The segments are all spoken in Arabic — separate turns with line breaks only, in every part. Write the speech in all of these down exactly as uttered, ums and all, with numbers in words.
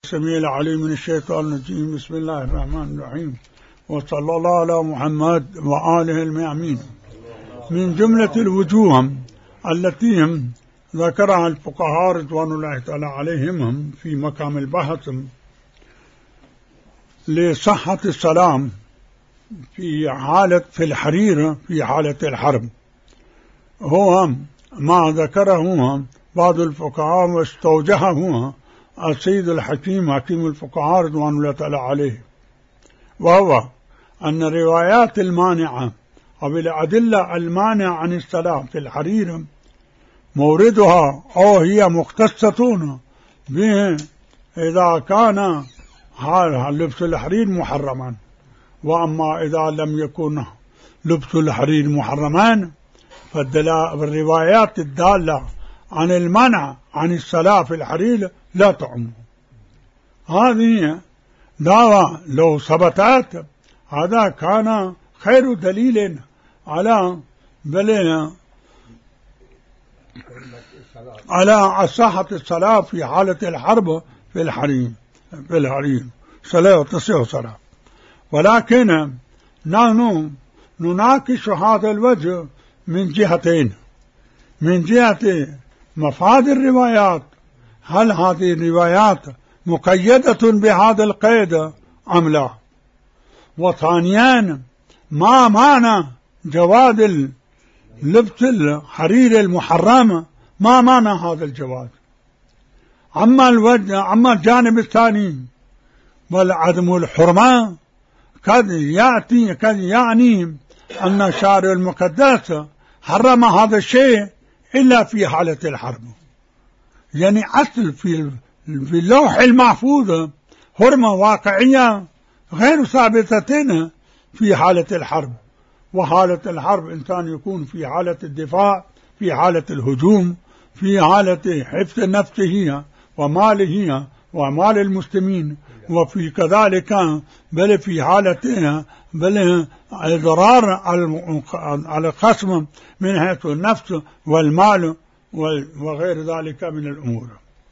السميع العليم من الشيطان الرجيم. بسم الله الرحمن الرحيم، وصلى الله على محمد وآله الميامين. من جملة الوجوه التي ذكرها الفقهاء رضوان الله تعالى عليهم في مقام البحث لصحة السلام في حالة في الحرير في حالة الحرب، هو ما ذكره بعض الفقهاء واستوجهه السيد الحكيم حكيم الفقهاء رضوان الله تعالى عليه، وهو أن الروايات المانعة أو الأدلة المانعة عن الصلاة في الحرير موردها أو هي مختصة به إذا كان لبس الحرير محرما، وأما إذا لم يكن لبس الحرير محرما فالروايات الدالة عن المنع عن الصلاة في الحرير لا تعم. هذه دعوة لو ثبتت هذا كان خير دليل على بل على صحة الصلاة في حالة الحرب في الحرير في الحرير صلاة تصح صلاة. ولكن نحن نناقش هذا الوجه من جهتين: من جهة مفاد الروايات، هل هذه الروايات مقيدة بهذا القيد أم لا؟ وثانيا ما معنى جواز لبس الحرير المحرم، ما معنى هذا الجواز؟ أما الوجه أما الجانب الثاني والعدم الحرمة قد يأتي قد يعني أن الشارع المقدس حرم هذا الشيء إلا في حالة الحرب، يعني أصل في في اللوح المحفوظ حرمة واقعية غير ثابتة في حالة الحرب. وحالة الحرب إنسان يكون في حالة الدفاع، في حالة الهجوم، في حالة حفظ نفسه وماله ومال المسلمين، وفي كذلك بل في حالة بل إضرار على الخصم من حيث النفس والمال وغير ذلك من الأمور.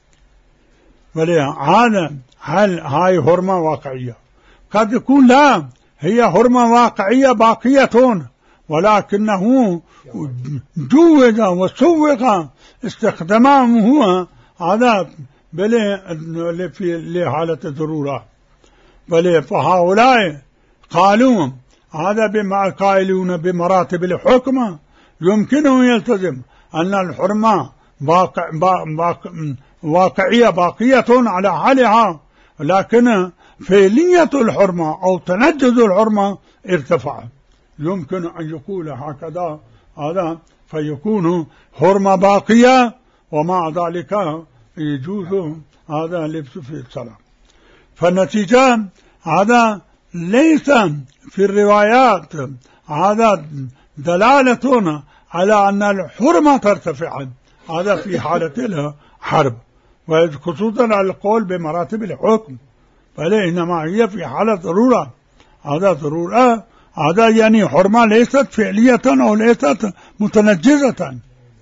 ولهذا هل هاي حرمة واقعية؟ قد يكون لا، هي حرمة واقعية باقية، ولكنه جوز وسوق استخدامه هذا بل في لحالة الضرورة. بل فهؤلاء قالوا هذا بما قائلون بمراتب الحكم يمكنه يلتزم أن الحرمة باقع باقع واقعية باقية على حالها، لكن فعلية الحرمة أو تنجز الحرمة ارتفع. يمكن أن يقول هكذا هذا فيكون حرمة باقية، ومع ذلك يجوز هذا لبس في الصلاة. فالنتيجة هذا ليس في الروايات هذا دلالة على أن الحرمة ترتفع، هذا في حالة الحرب، وخصوصا على القول بمراتب الحكم، بل إنما هي في حالة ضرورة. هذا ضرورة، هذا يعني حرمة ليست فعلية أو ليست متنجزة.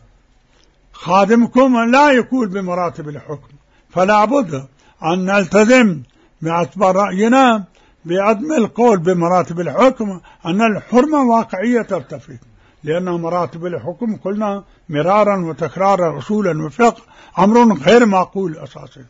خادمكم لا يقول بمراتب الحكم، فلا بد أن نلتزم باعتبار رأينا بعدم القول بمراتب الحكم أن الحرمة واقعية ترتفع، لأن مراتب الحكم قلنا مرارا وتكرارا أصولا وفقه أمر غير معقول أساسا.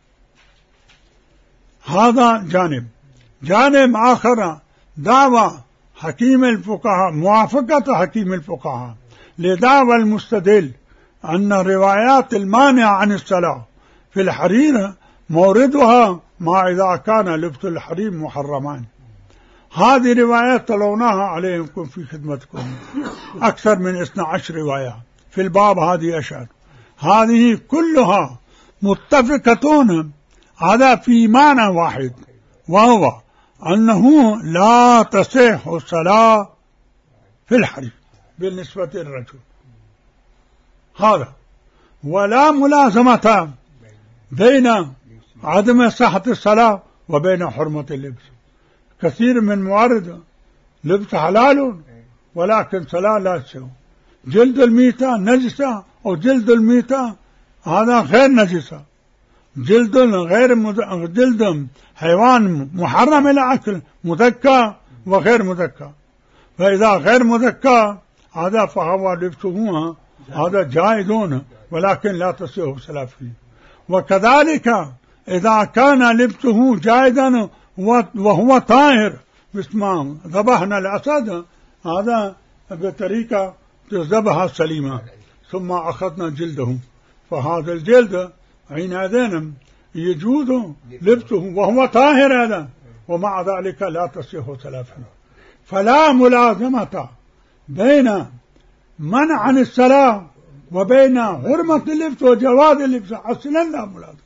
هذا جانب. جانب آخر دعوة حكيم الفقهاء، موافقة حكيم الفقهاء لدعوى المستدل أن الروايات المانعة عن الصلاة في الحرير موردها ما إذا كان لبس الحرير محرمان. هذه روايات تلوناها عليكم في خدمتكم، أكثر من اثنتي عشرة رواية في الباب هذه أشهر، هذه كلها متفقة هذا في معنى واحد، وهو أنه لا تصح الصلاة في الحرير بالنسبة للرجل. هذا ولا ملازمة بين عدم صحة الصلاة وبين حرمة اللبس. كثير من موارد لبس حلال ولكن صلاة لا تسوى. جلد الميتة نجسة أو جلد الميتة هذا غير نجسة، جلد غير مد... جلد حيوان محرم الأكل مذكى وغير مذكى، فإذا غير مذكى هذا فهو لبسه هذا جائز ولكن لا تصح الصلاة فيه. وكذلك إذا كان لبسه جائزا وهو طاهر، مثل ذبحنا الأسد هذا بطريقة ذبح سليمة ثم أخذنا جلده، فهذا الجلد حينئذ يجوز لبسه وهو طاهر هذا، ومع ذلك لا تصح صلاة. فلا ملازمة بين منع عن الصلاة وبين حرمة اللبس وجواز اللبس، أصلا لا ملازمة.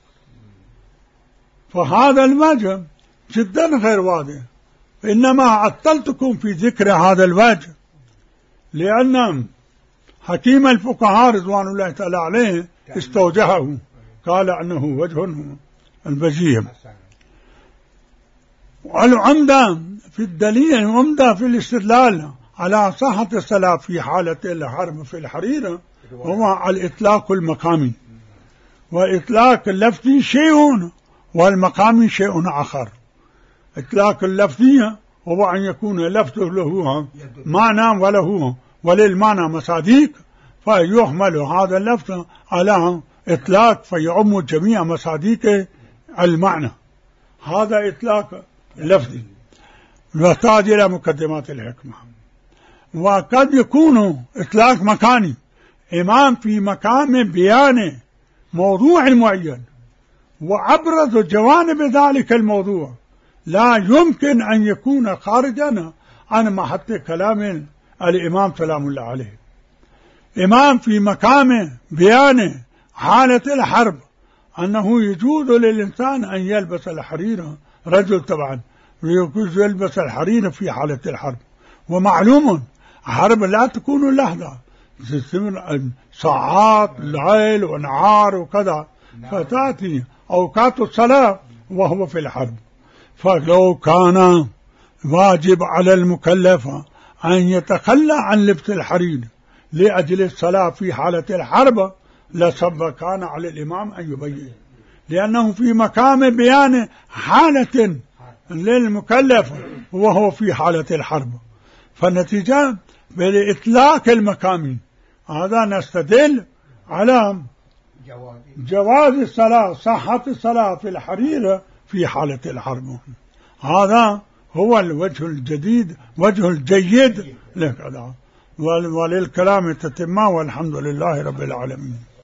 فهذا الوجه جدا غير واضح، إنما عطلتكم في ذكر هذا الوجه لأن حكيم الفقهاء رضوان الله تعالى عليه استوجهه، قال أنه وجه البجية. والعمدة في الدليل، العمدة في الاستدلال على صحة الصلاة في حالة الحرب في الحريرة هو الإطلاق المقامي، وإطلاق اللفظي شيء والمقامي شيء آخر. إطلاق اللفظي هو أن يكون اللفظ له معنى وله وللمعنى مصادق، فيحمل هذا اللفظ على إطلاق فيعم جميع مصادق المعنى، هذا إطلاق لفظي يحتاج إلى مقدمات الحكمة. وقد يكون إطلاق مكاني، إمام في مقام بيان موضوع معين وأبرز جوانب ذلك الموضوع لا يمكن أن يكون خارجا عن محط كلام الإمام سلام الله عليه. إمام في مقام بيان حالة الحرب أنه يجوز للإنسان أن يلبس الحرير، رجل طبعا يجوز يلبس الحرير في حالة الحرب، ومعلوم حرب لا تكون لحظة، ساعات ليل ونهار وكذا، فتأتي أوقات الصلاة وهو في الحرب. فلو كان واجب على المكلف أن يتخلى عن لبس الحرير لأجل الصلاة في حالة الحرب لسب كان على الإمام أن يبين، لأنه في مقام بيان حالة للمكلف وهو في حالة الحرب. فالنتيجة بالإطلاق المقامي هذا نستدل على جواز الصلاة، صحة الصلاة في الحرير في حالة الحرب. هذا هو الوجه الجديد، وجه الجيد لكذا، وللكلام تتمة، والحمد لله رب العالمين.